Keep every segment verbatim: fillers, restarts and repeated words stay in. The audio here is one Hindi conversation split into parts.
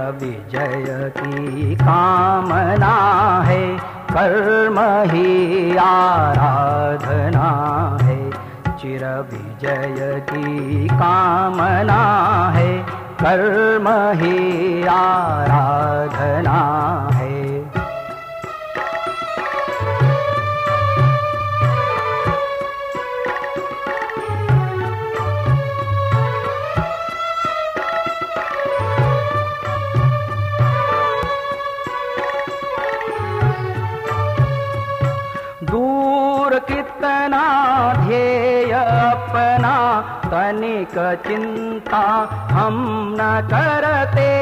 विजय की कामना है, कर्म ही आराधना है। चिर विजय की कामना है, कर्म ही आराधना है। दूर कितना ध्येय अपना, तनिक चिंता हम न करते।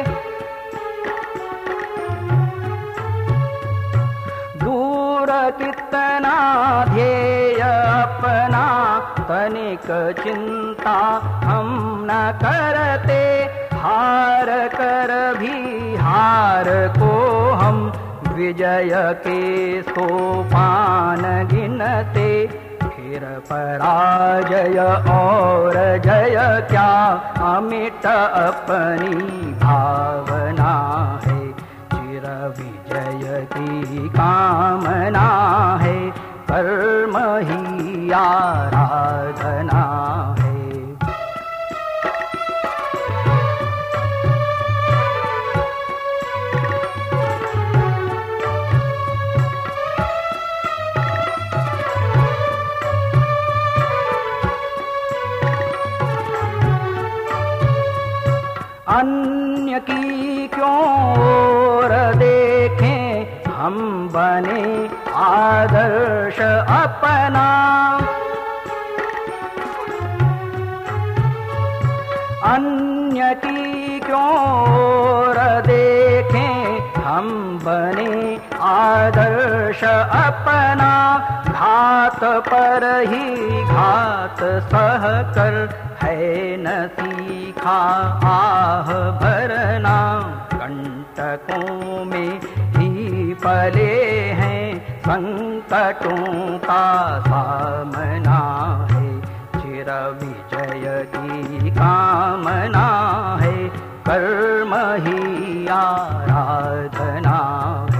दूर कितना ध्येय अपना, तनिक चिंता हम न करते। हार कर भी हार को हम विजय के सोपान गिनते। फिर पराजय और जय क्या, अमिट अपनी भावना है। चिर विजय की कामना है, कर्म ही आराधना है। अन्य की क्यों ओर देखें, हम बने आदर्श अपना। अन्य की क्यों ओर देखें, हम बने आदर्श अपना। घात पर ही घात सह कर है न सीखा आह भरना। कंटकों में ही पले हैं, संकटों का सामना है। चिर विजय की कामना है, कर्म ही आराधना है।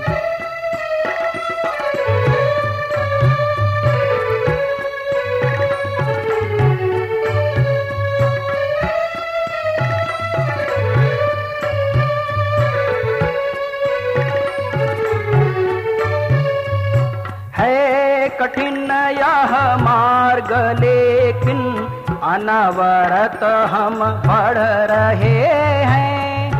कठिन यह मार्ग लेकिन अनवरत हम बढ़ रहे हैं।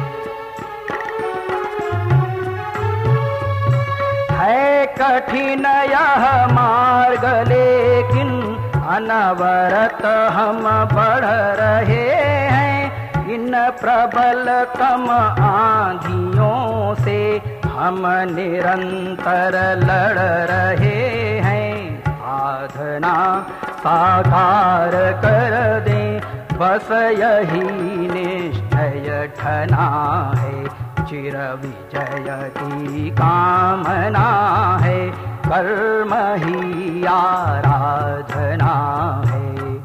है कठिन यह मार्ग लेकिन अनवरत हम बढ़ रहे हैं। इन प्रबलतम आंधियों से हम निरंतर लड़ रहे हैं। साधना साकार कर दें, बस यही निश्चय ठना है। चिर विजय की कामना है, कर्म ही आराधना है।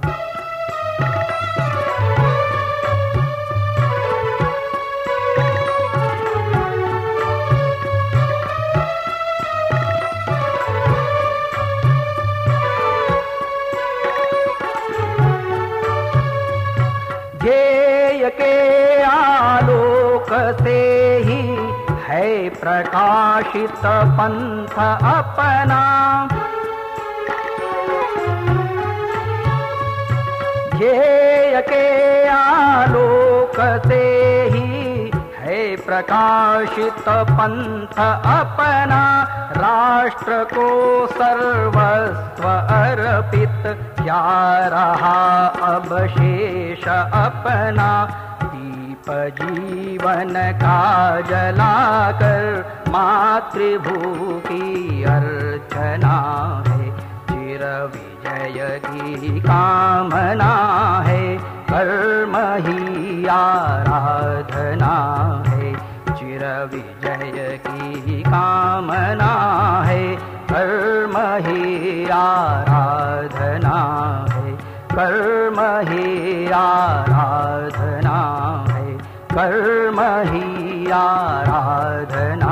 ध्येय के आलोक से ही है प्रकाशित पंथ अपना। ध्येय के आलोक से ही है प्रकाशित पंथ अपना। राष्ट्र को सर्वस्व अर्पित क्या रहा अब शेष अपना। दीप जीवन का जलाकर मातृभू की अर्चना है। चिर विजय की कामना है, कर्म ही आराधना है। चिर विजय की कामना है, कर्म ही आराधना है। कर्म ही आराधना है, कर्म ही आराधना